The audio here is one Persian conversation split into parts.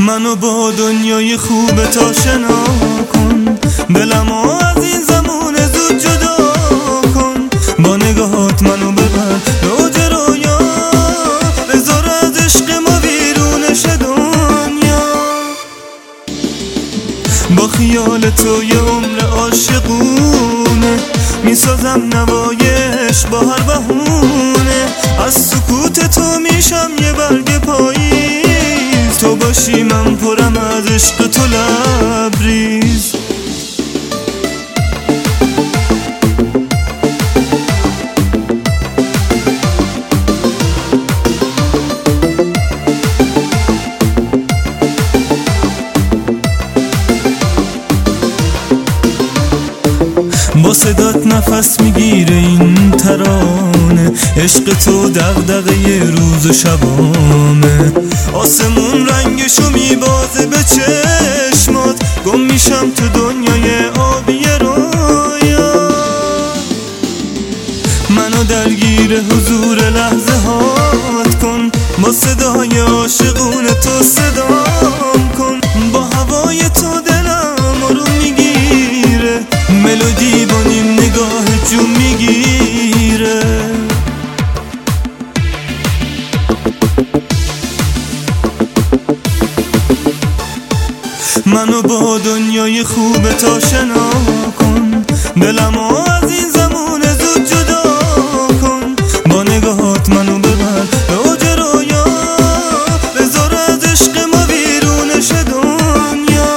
منو با دنیای خوبت آشنا کن، دلمو از این زمان زود جدا کن. با نگاهات منو ببر اوج رویا، بذار از عشق ما بیرونش دنیا. با خیال تو یه عمر عاشقونه، میسازم نوایش با هر بهونه. از سکوت تو میشم یه برگ پاییز، تو باشی من پرم از عشق تو لبریز. با صدات نفس میگیره این ترانه، عشق تو دغدغه روز و شبامه. آسمون رنگشو میبازه به چشمات، گم میشم تو دنیای آبی رویا. منو درگیر حضور لحظه هات کن، با صدای عاشقون تو صدام کن. با هوای تو دلم رو میگیره، ملودی با نیم نگاه جون میگیره. منو با دنیای خوبت آشنا کن، دلمو از این زمان زود جدا کن. با نگاهات منو ببر اوج رویا، بذار از عشق ما بیرونش دنیا.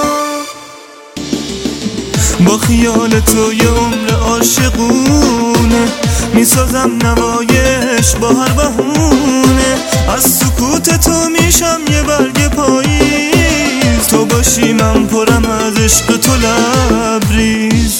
با خیال تو یه عمر عاشقونه، میسازم نوایش با هر بهونه. از سکوت تو میشم یه برگ پاییز، تو باشی من پرم از عشق تو لبریز.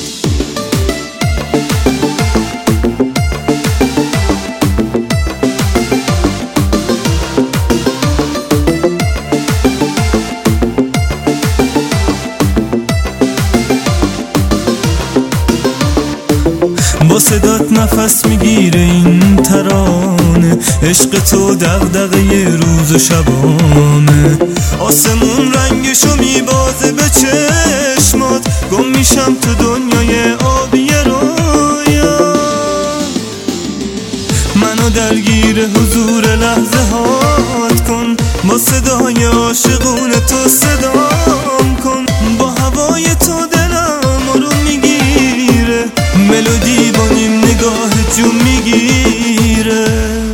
با صدات نفس میگیره این ترانه، عشق تو دغدغه روز و شبامه. آسمون رنگشو میبازه به چشمات، گم میشم تو دنیای آبی رویا. منو درگیر حضور لحظه هات کن، با صدای عاشقون تو صدام کن. با هوای تو دلم رو میگیره، ملودی با نیم نگاه جون میگیره.